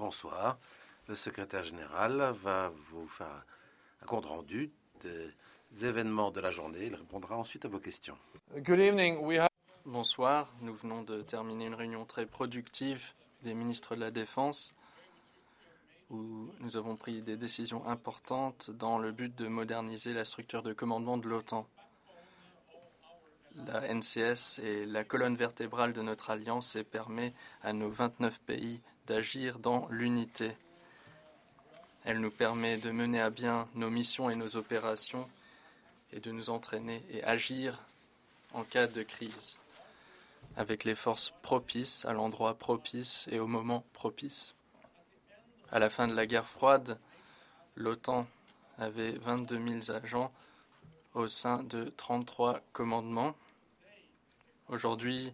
Bonsoir. Le secrétaire général va vous faire un compte rendu des événements de la journée. Il répondra ensuite à vos questions. Good evening. Bonsoir. Nous venons de terminer une réunion très productive des ministres de la Défense où nous avons pris des décisions importantes dans le but de moderniser la structure de commandement de l'OTAN. La NCS est la colonne vertébrale de notre alliance et permet à nos 29 pays d'agir dans l'unité. Elle nous permet de mener à bien nos missions et nos opérations et de nous entraîner et agir en cas de crise avec les forces propices, à l'endroit propice et au moment propice. À la fin de la guerre froide, l'OTAN avait 22 000 agents au sein de 33 commandements. Aujourd'hui,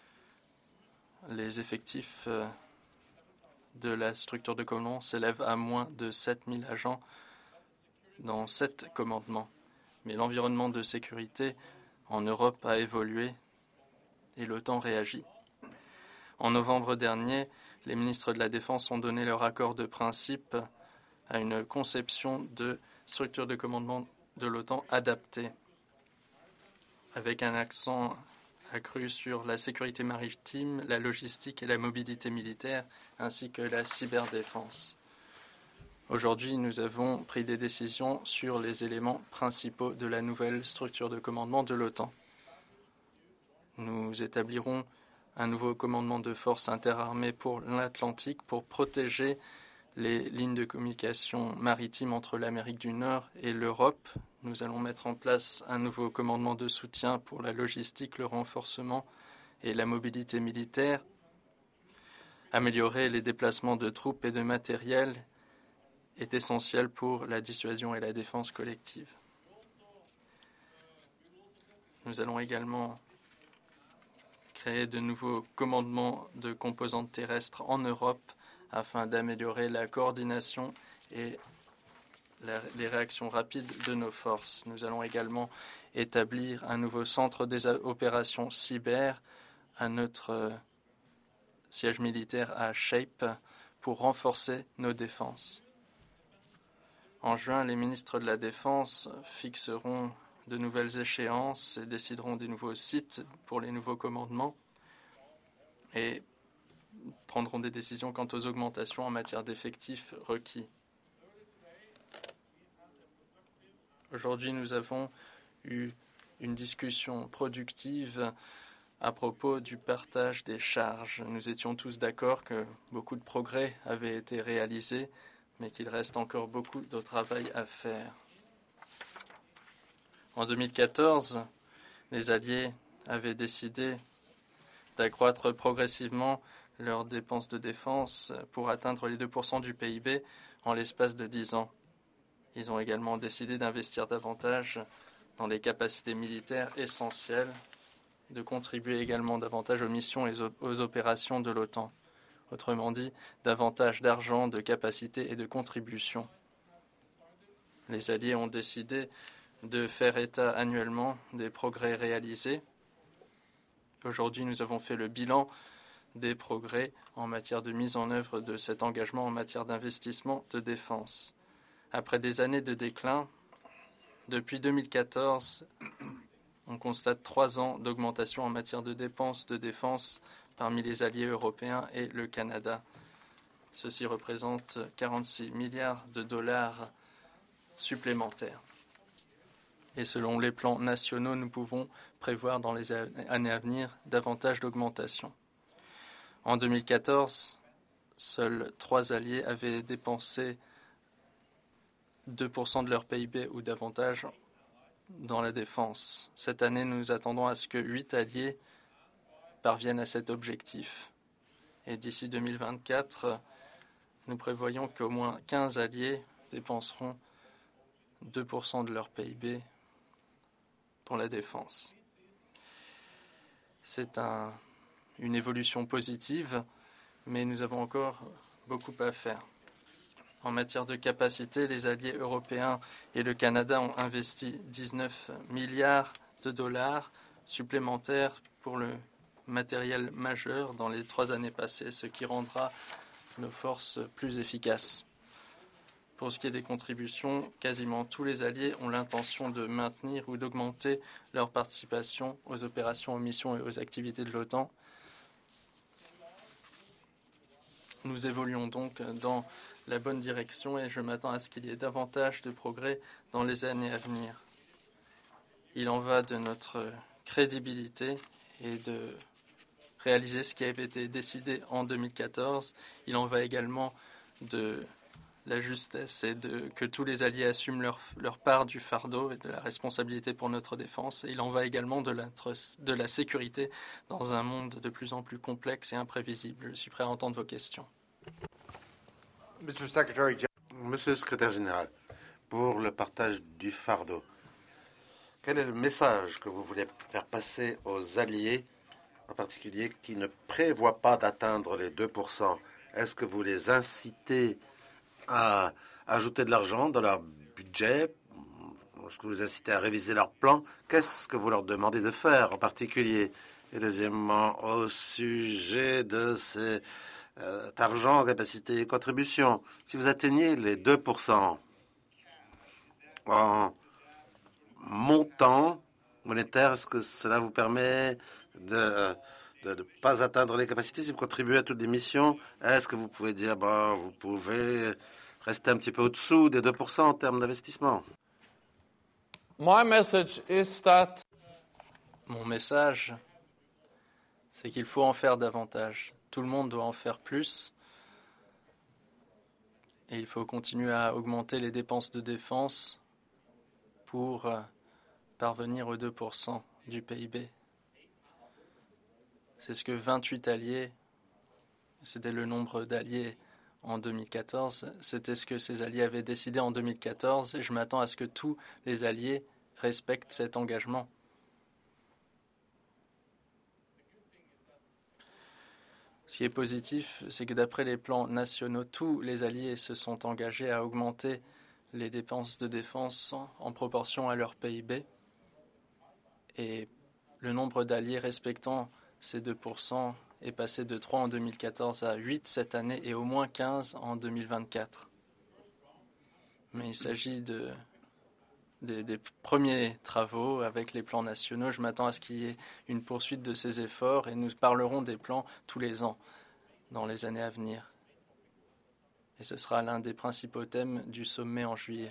les effectifs de la structure de commandement s'élèvent à moins de 7 000 agents dans 7 commandements. Mais l'environnement de sécurité en Europe a évolué et l'OTAN réagit. En novembre dernier, les ministres de la Défense ont donné leur accord de principe à une conception de structure de commandement de l'OTAN adaptée, avec un accent accru sur la sécurité maritime, la logistique et la mobilité militaire, ainsi que la cyberdéfense. Aujourd'hui, nous avons pris des décisions sur les éléments principaux de la nouvelle structure de commandement de l'OTAN. Nous établirons un nouveau commandement de forces interarmées pour l'Atlantique pour protéger les lignes de communication maritime entre l'Amérique du Nord et l'Europe. Nous allons mettre en place un nouveau commandement de soutien pour la logistique, le renforcement et la mobilité militaire, améliorer les déplacements de troupes et de matériel est essentiel pour la dissuasion et la défense collective. Nous allons également créer de nouveaux commandements de composantes terrestres en Europe afin d'améliorer la coordination et les réactions rapides de nos forces. Nous allons également établir un nouveau centre des opérations cyber à notre siège militaire à Shape pour renforcer nos défenses. En juin, les ministres de la Défense fixeront de nouvelles échéances et décideront des nouveaux sites pour les nouveaux commandements et prendront des décisions quant aux augmentations en matière d'effectifs requis. Aujourd'hui, nous avons eu une discussion productive à propos du partage des charges. Nous étions tous d'accord que beaucoup de progrès avaient été réalisés, mais qu'il reste encore beaucoup de travail à faire. En 2014, les Alliés avaient décidé d'accroître progressivement leurs dépenses de défense pour atteindre les 2% du PIB en l'espace de 10 ans. Ils ont également décidé d'investir davantage dans les capacités militaires essentielles, de contribuer également davantage aux missions et aux opérations de l'OTAN. Autrement dit, davantage d'argent, de capacités et de contributions. Les Alliés ont décidé de faire état annuellement des progrès réalisés. Aujourd'hui, nous avons fait le bilan des progrès en matière de mise en œuvre de cet engagement en matière d'investissement de défense. Après des années de déclin, depuis 2014, on constate 3 ans d'augmentation en matière de dépenses de défense parmi les alliés européens et le Canada. Ceci représente 46 milliards de dollars supplémentaires. Et selon les plans nationaux, nous pouvons prévoir dans les années à venir davantage d'augmentation. En 2014, seuls 3 alliés avaient dépensé 2% de leur PIB ou davantage dans la défense. Cette année, nous attendons à ce que 8 alliés parviennent à cet objectif. Et d'ici 2024, nous prévoyons qu'au moins 15 alliés dépenseront 2% de leur PIB pour la défense. C'est une évolution positive, mais nous avons encore beaucoup à faire. En matière de capacité, les alliés européens et le Canada ont investi 19 milliards de dollars supplémentaires pour le matériel majeur dans les 3 années passées, ce qui rendra nos forces plus efficaces. Pour ce qui est des contributions, quasiment tous les alliés ont l'intention de maintenir ou d'augmenter leur participation aux opérations, aux missions et aux activités de l'OTAN. Nous évoluons donc dans la bonne direction et je m'attends à ce qu'il y ait davantage de progrès dans les années à venir. Il en va de notre crédibilité et de réaliser ce qui avait été décidé en 2014. Il en va également de la justesse et que tous les alliés assument leur part du fardeau et de la responsabilité pour notre défense. Et il en va également de la sécurité dans un monde de plus en plus complexe et imprévisible. Je suis prêt à entendre vos questions. Monsieur le secrétaire général, pour le partage du fardeau, quel est le message que vous voulez faire passer aux alliés, en particulier qui ne prévoient pas d'atteindre les 2%? Est-ce que vous les incitez à ajouter de l'argent dans leur budget? Est-ce que vous les incitez à réviser leur plan? Qu'est-ce que vous leur demandez de faire en particulier? Et deuxièmement, au sujet de cet argent, capacité et contribution, si vous atteignez les 2% en montant monétaire, est-ce que cela vous permet de ne pas atteindre les capacités si vous contribuez à toutes les missions? Est-ce que vous pouvez dire, vous pouvez rester un petit peu au-dessous des 2% en termes d'investissement? Mon message, c'est qu'il faut en faire davantage. Tout le monde doit en faire plus. Et il faut continuer à augmenter les dépenses de défense pour parvenir aux 2% du PIB. C'est ce que 28 alliés, c'était le nombre d'alliés en 2014, c'était ce que ces alliés avaient décidé en 2014 et je m'attends à ce que tous les alliés respectent cet engagement. Ce qui est positif, c'est que d'après les plans nationaux, tous les alliés se sont engagés à augmenter les dépenses de défense en proportion à leur PIB. Et le nombre d'alliés respectant ces 2% est passé de 3 en 2014 à 8 cette année et au moins 15 en 2024. Mais il s'agit des premiers travaux avec les plans nationaux. Je m'attends à ce qu'il y ait une poursuite de ces efforts et nous parlerons des plans tous les ans dans les années à venir. Et ce sera l'un des principaux thèmes du sommet en juillet.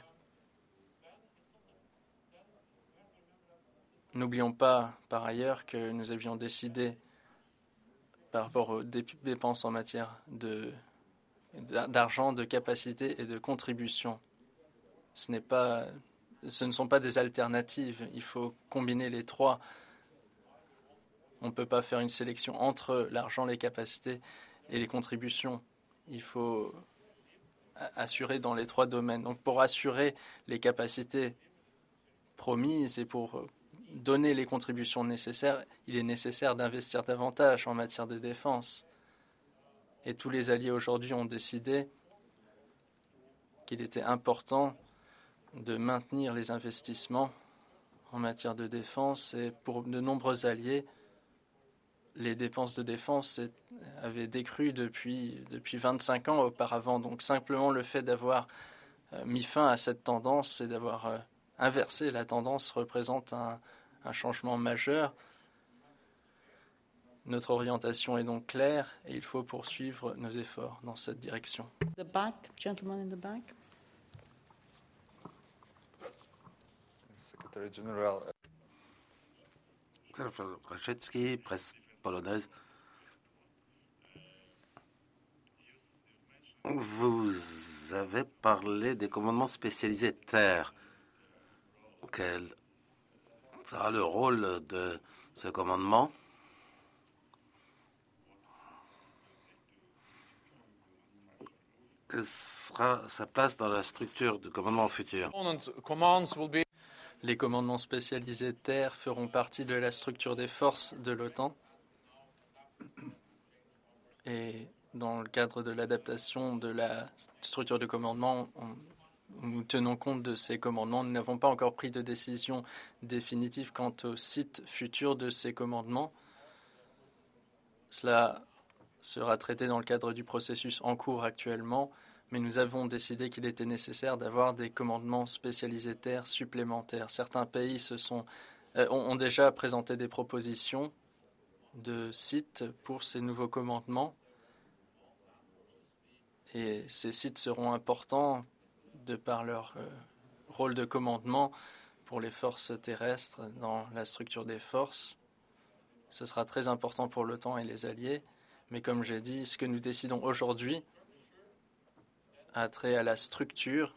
N'oublions pas, par ailleurs, que nous avions décidé, par rapport aux dépenses en matière d'argent, de capacité et de contribution. Ce ne sont pas des alternatives. Il faut combiner les trois. On ne peut pas faire une sélection entre l'argent, les capacités et les contributions. Il faut assurer dans les trois domaines. Donc pour assurer les capacités promises et pour donner les contributions nécessaires, il est nécessaire d'investir davantage en matière de défense. Et tous les alliés aujourd'hui ont décidé qu'il était important de maintenir les investissements en matière de défense. Et pour de nombreux alliés, les dépenses de défense avaient décru depuis 25 ans auparavant. Donc simplement le fait d'avoir mis fin à cette tendance et d'avoir inversé la tendance représente un changement majeur. Notre orientation est donc claire et il faut poursuivre nos efforts dans cette direction. The back, gentleman in the back. Secretary General. Kraszewski, presse polonaise. Vous avez parlé des commandements spécialisés terre. Quel sera le rôle de ce commandement? Quelle sera sa place dans la structure du commandement futur? Les commandements spécialisés terre feront partie de la structure des forces de l'OTAN. Et dans le cadre de l'adaptation de la structure de commandement, nous tenons compte de ces commandements. Nous n'avons pas encore pris de décision définitive quant au site futur de ces commandements. Cela sera traité dans le cadre du processus en cours actuellement, mais nous avons décidé qu'il était nécessaire d'avoir des commandements spécialisés terres supplémentaires. Certains pays ont déjà présenté des propositions de sites pour ces nouveaux commandements, et ces sites seront importants de par leur rôle de commandement pour les forces terrestres dans la structure des forces. Ce sera très important pour l'OTAN et les alliés, mais comme j'ai dit, ce que nous décidons aujourd'hui a trait à la structure,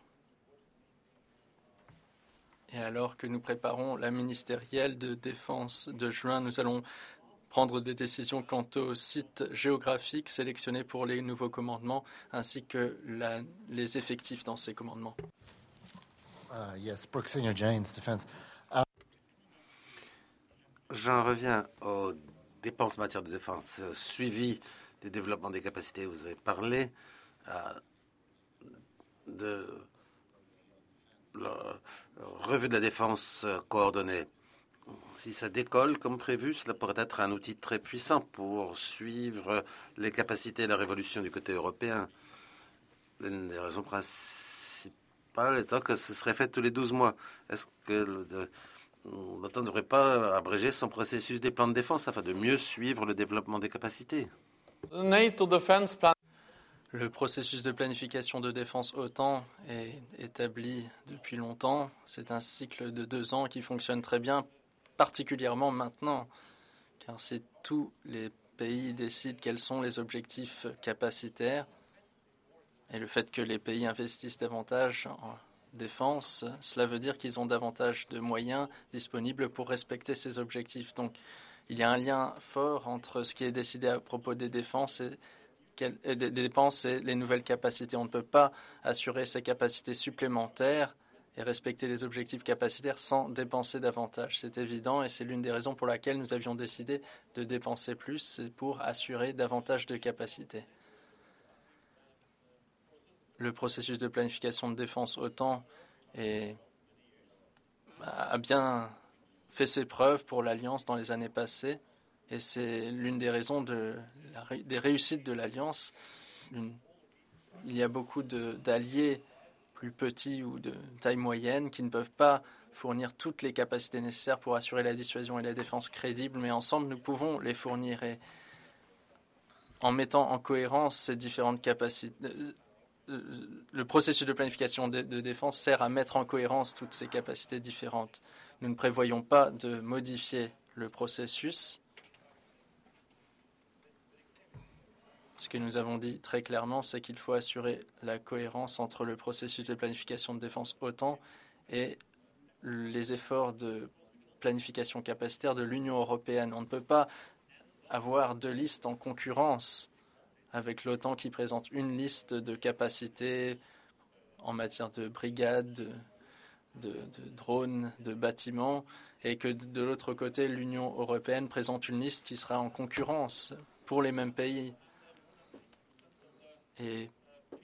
et alors que nous préparons la ministérielle de défense de juin, nous allons prendre des décisions quant aux sites géographiques sélectionnés pour les nouveaux commandements, ainsi que les effectifs dans ces commandements. Yes, Brooke Senior Janes, Defense. J'en reviens aux dépenses en matière de défense. Suivi des développements des capacités, vous avez parlé de la revue de la défense coordonnée. Si ça décolle comme prévu, cela pourrait être un outil très puissant pour suivre les capacités et la révolution du côté européen. L'une des raisons principales étant que ce serait fait tous les 12 mois. Est-ce que l'OTAN ne devrait pas abréger son processus des plans de défense afin de mieux suivre le développement des capacités? Le processus de planification de défense OTAN est établi depuis longtemps. C'est un cycle de 2 ans qui fonctionne très bien, particulièrement maintenant, car si tous les pays décident quels sont les objectifs capacitaires, et le fait que les pays investissent davantage en défense, cela veut dire qu'ils ont davantage de moyens disponibles pour respecter ces objectifs. Donc, il y a un lien fort entre ce qui est décidé à propos des dépenses et les nouvelles capacités. On ne peut pas assurer ces capacités supplémentaires et respecter les objectifs capacitaires sans dépenser davantage. C'est évident et c'est l'une des raisons pour laquelle nous avions décidé de dépenser plus, c'est pour assurer davantage de capacités. Le processus de planification de défense OTAN a bien fait ses preuves pour l'Alliance dans les années passées et c'est l'une des raisons des réussites de l'Alliance. Il y a beaucoup d'alliés plus petits ou de taille moyenne qui ne peuvent pas fournir toutes les capacités nécessaires pour assurer la dissuasion et la défense crédibles, mais ensemble, nous pouvons les fournir. Et en mettant en cohérence ces différentes capacités, le processus de planification de défense sert à mettre en cohérence toutes ces capacités différentes. Nous ne prévoyons pas de modifier le processus. Ce que nous avons dit très clairement, c'est qu'il faut assurer la cohérence entre le processus de planification de défense OTAN et les efforts de planification capacitaire de l'Union européenne. On ne peut pas avoir 2 listes en concurrence avec l'OTAN qui présente une liste de capacités en matière de brigades, de drones, de bâtiments, et que de l'autre côté, l'Union européenne présente une liste qui sera en concurrence pour les mêmes pays. Et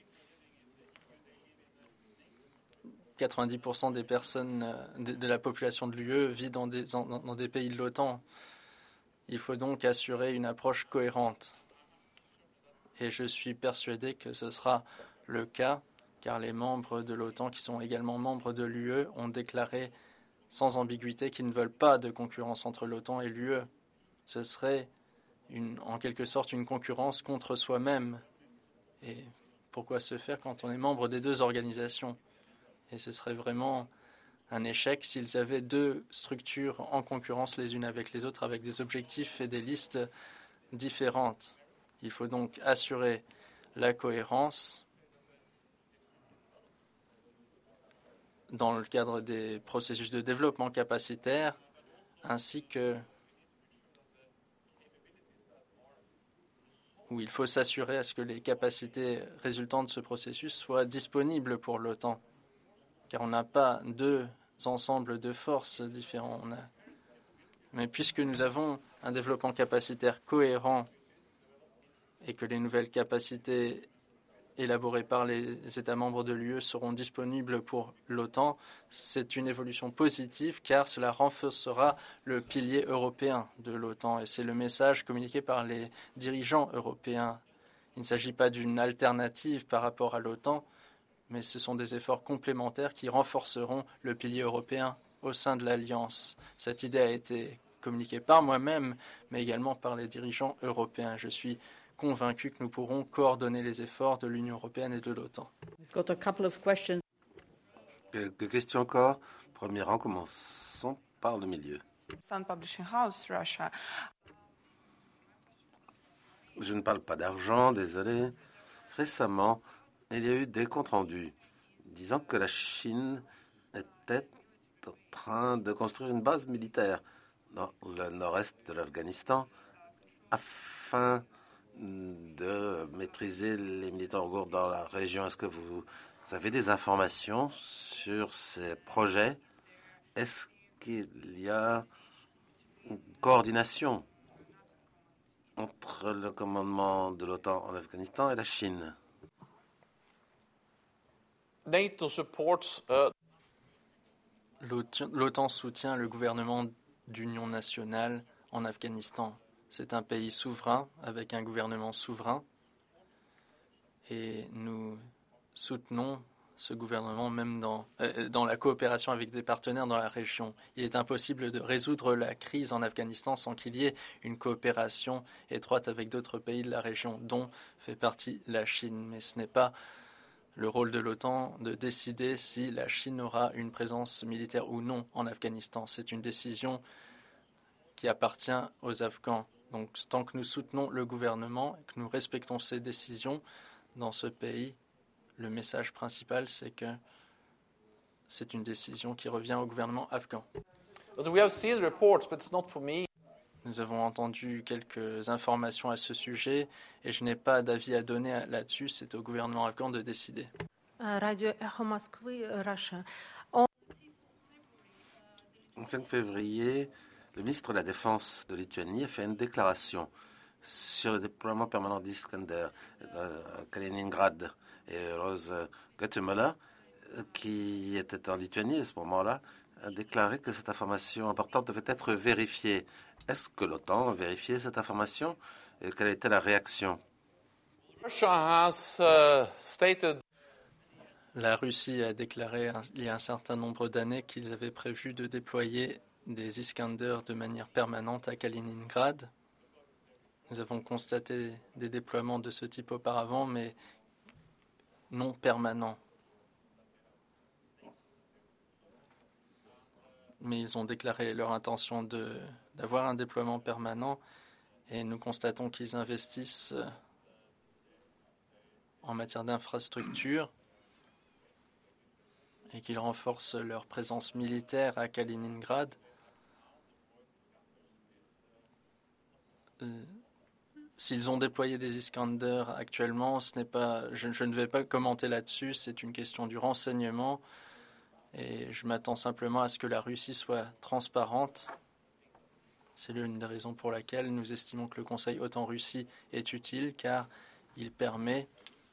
90% des personnes de la population de l'UE vit dans des pays de l'OTAN. Il faut donc assurer une approche cohérente. Et je suis persuadé que ce sera le cas, car les membres de l'OTAN, qui sont également membres de l'UE, ont déclaré sans ambiguïté qu'ils ne veulent pas de concurrence entre l'OTAN et l'UE. Ce serait en quelque sorte une concurrence contre soi-même. Et pourquoi se faire quand on est membre des 2 organisations? Et ce serait vraiment un échec s'ils avaient 2 structures en concurrence les unes avec les autres, avec des objectifs et des listes différentes. Il faut donc assurer la cohérence dans le cadre des processus de développement capacitaire, ainsi que où il faut s'assurer à ce que les capacités résultant de ce processus soient disponibles pour l'OTAN, car on n'a pas 2 ensembles de forces différents. Mais puisque nous avons un développement capacitaire cohérent et que les nouvelles capacités élaborés par les États membres de l'UE seront disponibles pour l'OTAN. C'est une évolution positive car cela renforcera le pilier européen de l'OTAN et c'est le message communiqué par les dirigeants européens. Il ne s'agit pas d'une alternative par rapport à l'OTAN, mais ce sont des efforts complémentaires qui renforceront le pilier européen au sein de l'Alliance. Cette idée a été communiquée par moi-même, mais également par les dirigeants européens. Je suis convaincu que nous pourrons coordonner les efforts de l'Union européenne et de l'OTAN. We've got a couple of questions. Quelques questions encore. Premier rang, commençons par le milieu. Sun Publishing House, Russia. Je ne parle pas d'argent, désolé. Récemment, il y a eu des comptes rendus disant que la Chine était en train de construire une base militaire dans le nord-est de l'Afghanistan afin de maîtriser les militaires ouïghours dans la région. Est-ce que vous avez des informations sur ces projets? Est-ce qu'il y a une coordination entre le commandement de l'OTAN en Afghanistan et la Chine? NATO supports L'OTAN soutient le gouvernement d'union nationale en Afghanistan. C'est un pays souverain avec un gouvernement souverain et nous soutenons ce gouvernement même dans la coopération avec des partenaires dans la région. Il est impossible de résoudre la crise en Afghanistan sans qu'il y ait une coopération étroite avec d'autres pays de la région, dont fait partie la Chine. Mais ce n'est pas le rôle de l'OTAN de décider si la Chine aura une présence militaire ou non en Afghanistan. C'est une décision qui appartient aux Afghans. Donc, tant que nous soutenons le gouvernement et que nous respectons ces décisions dans ce pays, le message principal, c'est que c'est une décision qui revient au gouvernement afghan. we have seen reports, but it's not for me. Nous avons entendu quelques informations à ce sujet et je n'ai pas d'avis à donner là-dessus. C'est au gouvernement afghan de décider. Radio Echo Moskvy, Russia. Le 5 février, le ministre de la Défense de Lituanie a fait une déclaration sur le déploiement permanent d'Iskander à Kaliningrad. Et Rose Guatemala, qui était en Lituanie à ce moment-là, a déclaré que cette information importante devait être vérifiée. Est-ce que l'OTAN a vérifié cette information et quelle était la réaction? Russia has stated La Russie a déclaré il y a un certain nombre d'années qu'ils avaient prévu de déployer des Iskander de manière permanente à Kaliningrad. Nous avons constaté des déploiements de ce type auparavant, mais non permanents. Mais ils ont déclaré leur intention d'avoir un déploiement permanent et nous constatons qu'ils investissent en matière d'infrastructure et qu'ils renforcent leur présence militaire à Kaliningrad. S'ils ont déployé des Iskander actuellement, je ne vais pas commenter là-dessus, c'est une question du renseignement et je m'attends simplement à ce que la Russie soit transparente. C'est l'une des raisons pour laquelle nous estimons que le Conseil OTAN-Russie est utile car il permet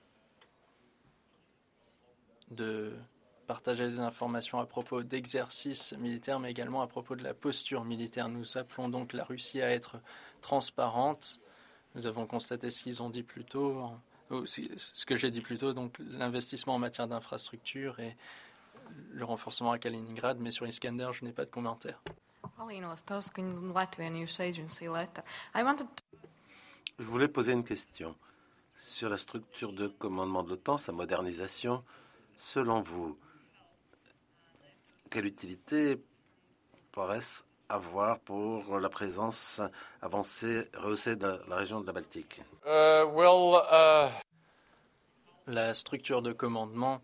de partager des informations à propos d'exercices militaires mais également à propos de la posture militaire. Nous appelons donc la Russie à être transparente. Nous avons constaté ce qu'ils ont dit plus tôt, ce que j'ai dit plus tôt, donc l'investissement en matière d'infrastructure et le renforcement à Kaliningrad, mais sur Iskander, je n'ai pas de commentaire. Je voulais poser une question sur la structure de commandement de l'OTAN, sa modernisation. Selon vous, quelle utilité paraissent avoir pour la présence avancée, rehaussée de la région de la Baltique? La structure de commandement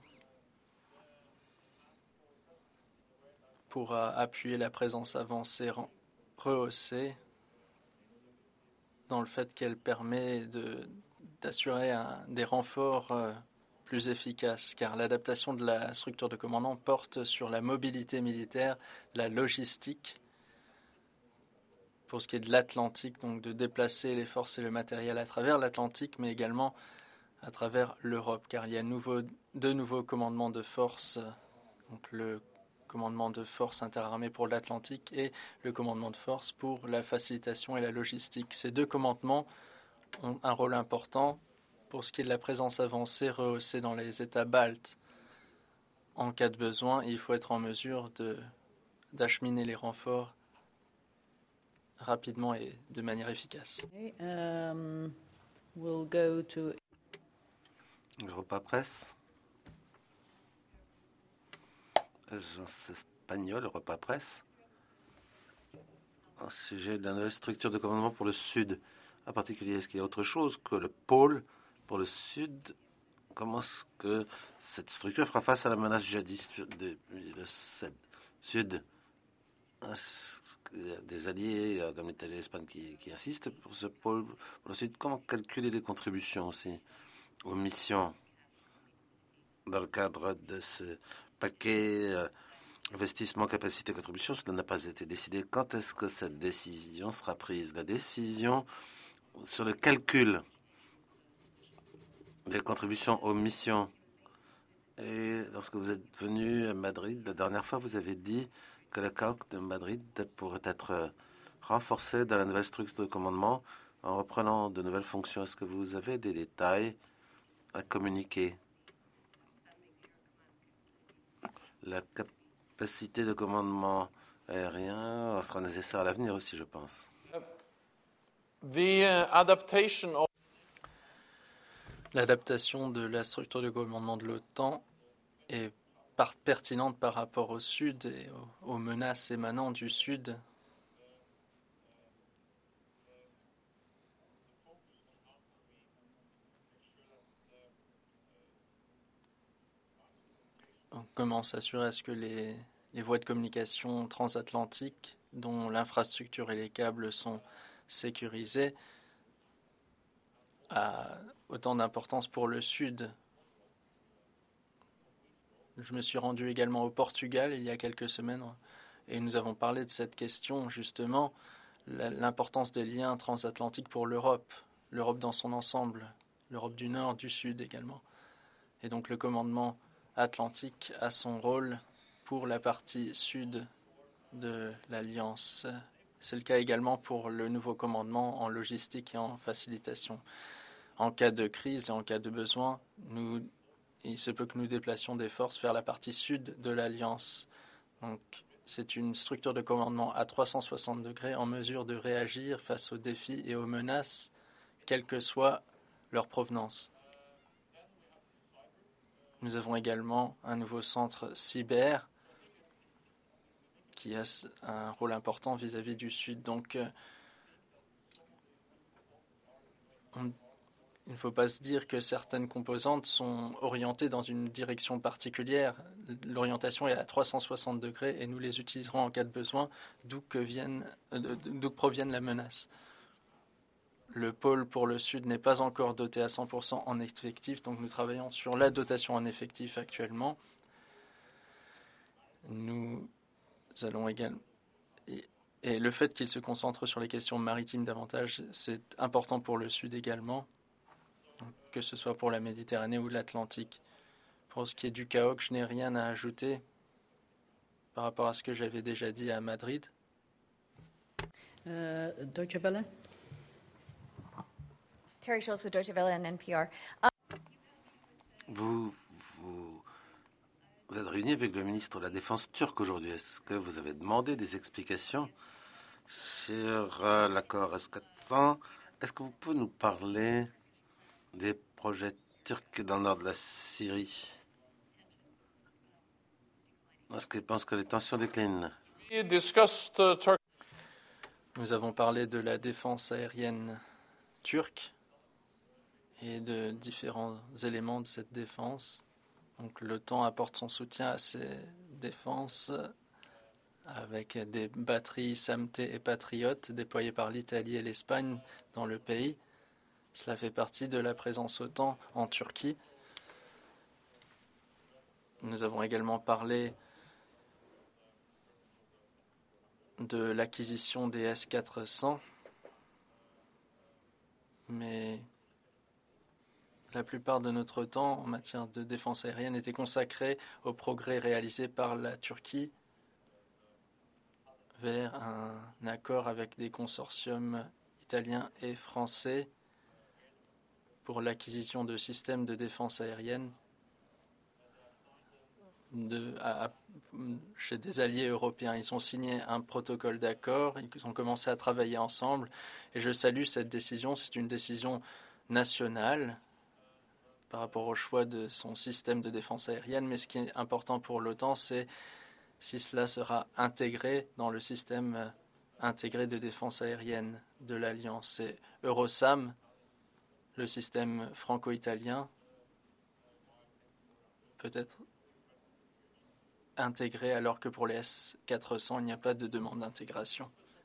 pourra appuyer la présence avancée rehaussée dans le fait qu'elle permet d'assurer des renforts plus efficaces, car l'adaptation de la structure de commandement porte sur la mobilité militaire, la logistique, pour ce qui est de l'Atlantique, donc de déplacer les forces et le matériel à travers l'Atlantique, mais également à travers l'Europe, car il y a deux nouveaux commandements de force, donc le commandement de force interarmée pour l'Atlantique et le commandement de force pour la facilitation et la logistique. Ces deux commandements ont un rôle important pour ce qui est de la présence avancée rehaussée dans les États baltes. En cas de besoin, il faut être en mesure d'acheminer les renforts rapidement et de manière efficace. Okay, we'll go to Le repas presse. Agence espagnole, le repas presse. Au sujet de la nouvelle structure de commandement pour le Sud, en particulier, est-ce qu'il y a autre chose que le pôle pour le Sud? Comment est-ce que cette structure fera face à la menace djihadiste du Sud? Il y a des alliés comme l'Italie et l'Espagne qui insistent pour ce pôle pour le Sud. Comment calculer les contributions aussi aux missions dans le cadre de ce paquet investissement, capacité, contribution? Cela n'a pas été décidé. Quand est-ce que cette décision sera prise? La décision sur le calcul des contributions aux missions. Et lorsque vous êtes venu à Madrid, la dernière fois, vous avez dit que la CAOC de Madrid pourrait être renforcée dans la nouvelle structure de commandement en reprenant de nouvelles fonctions. Est-ce que vous avez des détails à communiquer? La capacité de commandement aérien sera nécessaire à l'avenir aussi, je pense. The adaptation of L'adaptation de la structure de commandement de l'OTAN est pertinente par rapport au Sud et aux menaces émanant du Sud. Comment s'assurer à ce que les voies de communication transatlantiques, dont l'infrastructure et les câbles sont sécurisés, a autant d'importance pour le Sud. Je me suis rendu également au Portugal il y a quelques semaines et nous avons parlé de cette question, justement, l'importance des liens transatlantiques pour l'Europe, l'Europe dans son ensemble, l'Europe du Nord, du Sud également. Et donc le commandement atlantique a son rôle pour la partie sud de l'Alliance. C'est le cas également pour le nouveau commandement en logistique et en facilitation. En cas de crise et en cas de besoin, il se peut que nous déplacions des forces vers la partie sud de l'Alliance. Donc, c'est une structure de commandement à 360 degrés en mesure de réagir face aux défis et aux menaces, quelle que soit leur provenance. Nous avons également un nouveau centre cyber qui a un rôle important vis-à-vis du Sud. Donc, il ne faut pas se dire que certaines composantes sont orientées dans une direction particulière. L'orientation est à 360 degrés et nous les utiliserons en cas de besoin, d'où provienne la menace. Le pôle pour le Sud n'est pas encore doté à 100% en effectif, donc nous travaillons sur la dotation en effectif actuellement. Nous allons également... Et le fait qu'il se concentre sur les questions maritimes davantage, c'est important pour le Sud également, que ce soit pour la Méditerranée ou l'Atlantique. Pour ce qui est du CAOC, je n'ai rien à ajouter par rapport à ce que j'avais déjà dit à Madrid. Deutsche Welle. Terry Schultz with Deutsche Welle and NPR. Vous êtes réuni avec le ministre de la Défense turc aujourd'hui. Est-ce que vous avez demandé des explications sur l'accord S-400? Est-ce que vous pouvez nous parler des projets turcs dans le nord de la Syrie? Est-ce qu'ils pensent que les tensions déclinent? we discussed Nous avons parlé de la défense aérienne turque et de différents éléments de cette défense. Donc l'OTAN apporte son soutien à ces défenses avec des batteries SAMT et Patriot déployées par l'Italie et l'Espagne dans le pays. Cela fait partie de la présence OTAN en Turquie. Nous avons également parlé de l'acquisition des S-400, mais La plupart de notre temps en matière de défense aérienne était consacré aux progrès réalisés par la Turquie vers un accord avec des consortiums italiens et français pour l'acquisition de systèmes de défense aérienne chez des alliés européens. Ils ont signé un protocole d'accord, ils ont commencé à travailler ensemble et je salue cette décision. C'est une décision nationale par rapport au choix de son système de défense aérienne, mais ce qui est important pour l'OTAN, c'est si cela sera intégré dans le système intégré de défense aérienne de l'Alliance. C'est Eurosam, le système franco-italien, peut-être intégré alors que pour les S-400, il n'y a pas de demande d'intégration.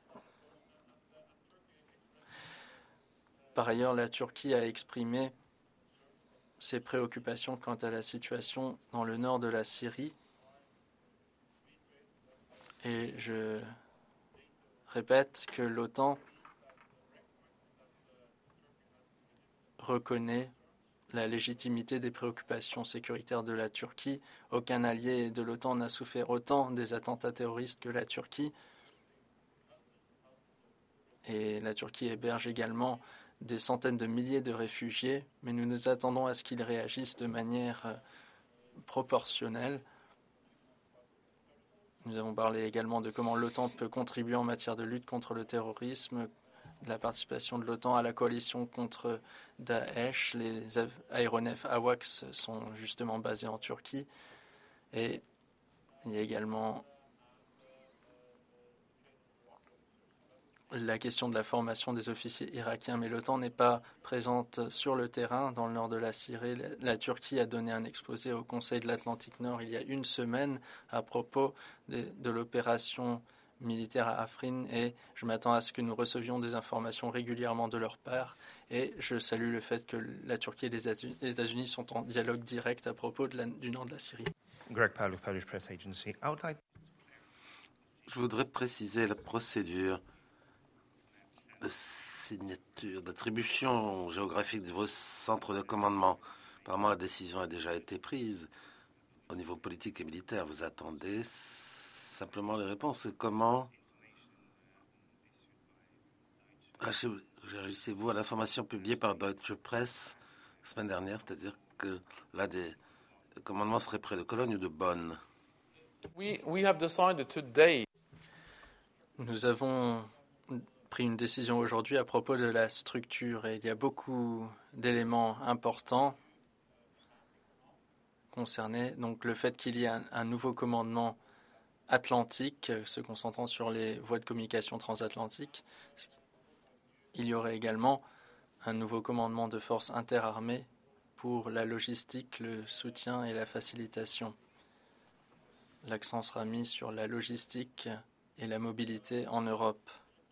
Par ailleurs, la Turquie a exprimé ses préoccupations quant à la situation dans le nord de la Syrie. Et je répète que l'OTAN reconnaît la légitimité des préoccupations sécuritaires de la Turquie. Aucun allié de l'OTAN n'a souffert autant des attentats terroristes que la Turquie. Et la Turquie héberge également des centaines de milliers de réfugiés, mais nous nous attendons à ce qu'ils réagissent de manière proportionnelle. Nous avons parlé également de comment l'OTAN peut contribuer en matière de lutte contre le terrorisme, de la participation de l'OTAN à la coalition contre Daesh. Les aéronefs AWACS sont justement basés en Turquie. Et il y a également la question de la formation des officiers irakiens, mais l'OTAN n'est pas présente sur le terrain dans le nord de la Syrie. La Turquie a donné un exposé au Conseil de l'Atlantique Nord il y a une semaine à propos de l'opération militaire à Afrin et je m'attends à ce que nous recevions des informations régulièrement de leur part et je salue le fait que la Turquie et les États-Unis sont en dialogue direct à propos du nord de la Syrie. Greg Pawluk, Polish Press Agency. I would like... Je voudrais préciser la procédure de signature, d'attribution géographique de vos centres de commandement. Apparemment, la décision a déjà été prise au niveau politique et militaire. Vous attendez simplement les réponses. Et comment réagissez-vous à l'information publiée par Deutsche Presse la semaine dernière, c'est-à-dire que l'un des commandements serait près de Cologne ou de Bonn? We have decided today. Nous avons pris une décision aujourd'hui à propos de la structure et il y a beaucoup d'éléments importants concernés. Donc le fait qu'il y ait un nouveau commandement atlantique se concentrant sur les voies de communication transatlantiques. Il y aurait également un nouveau commandement de forces interarmées pour la logistique, le soutien et la facilitation. L'accent sera mis sur la logistique et la mobilité en Europe.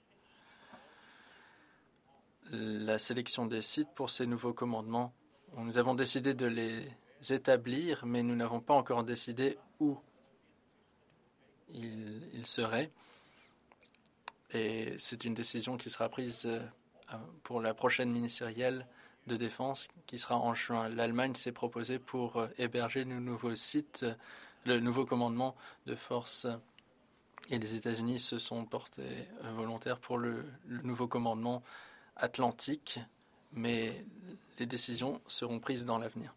La sélection des sites pour ces nouveaux commandements, nous avons décidé de les établir, mais nous n'avons pas encore décidé où ils seraient. Et c'est une décision qui sera prise pour la prochaine ministérielle de défense qui sera en juin. L'Allemagne s'est proposée pour héberger nos nouveaux sites, le nouveau commandement de force. Et les États-Unis se sont portés volontaires pour le nouveau commandement atlantique, mais les décisions seront prises dans l'avenir.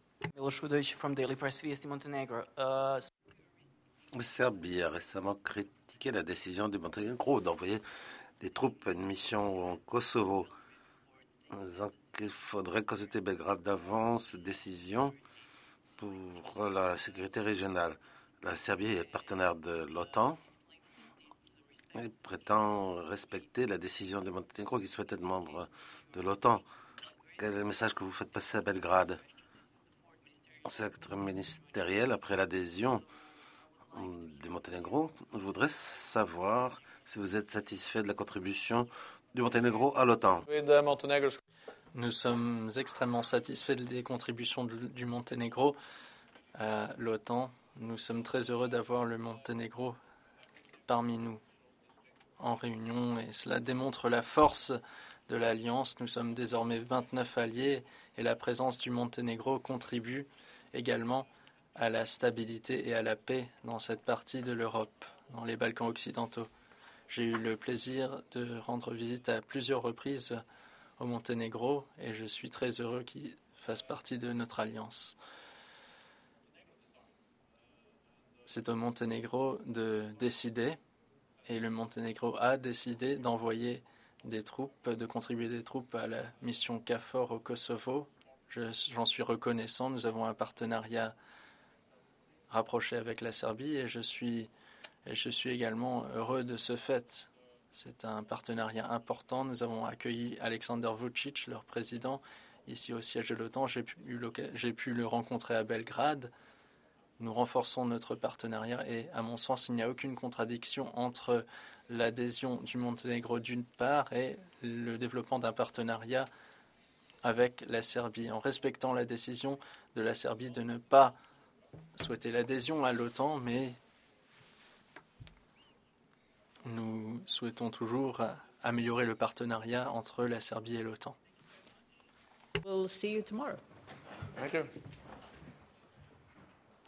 La Serbie a récemment critiqué la décision du Monténégro d'envoyer des troupes à une mission au Kosovo. Donc, il faudrait consulter Belgrade d'avant cette décision pour la sécurité régionale. La Serbie est partenaire de l'OTAN et prétend respecter la décision du Monténégro qui souhaite être membre de l'OTAN. Quel est le message que vous faites passer à Belgrade? En secteur ministériel, après l'adhésion du Monténégro, je voudrais savoir si vous êtes satisfait de la contribution du Monténégro à l'OTAN. Nous sommes extrêmement satisfaits des contributions du Monténégro à l'OTAN. Nous sommes très heureux d'avoir le Monténégro parmi nous en réunion et cela démontre la force de l'Alliance. Nous sommes désormais 29 alliés et la présence du Monténégro contribue également à la stabilité et à la paix dans cette partie de l'Europe, dans les Balkans occidentaux. J'ai eu le plaisir de rendre visite à plusieurs reprises au Monténégro et je suis très heureux qu'il fasse partie de notre alliance. C'est au Monténégro de décider et le Monténégro a décidé d'envoyer des troupes, de contribuer des troupes à la mission KFOR au Kosovo. J'en suis reconnaissant. Nous avons un partenariat rapproché avec la Serbie et je suis également heureux de ce fait. C'est un partenariat important. Nous avons accueilli Alexander Vučić, leur président, ici au siège de l'OTAN. J'ai pu le rencontrer à Belgrade. Nous renforçons notre partenariat et, à mon sens, il n'y a aucune contradiction entre l'adhésion du Monténégro d'une part et le développement d'un partenariat avec la Serbie, en respectant la décision de la Serbie de ne pas souhaiter l'adhésion à l'OTAN, mais nous souhaitons toujours améliorer le partenariat entre la Serbie et l'OTAN. We'll see you tomorrow. Thank you.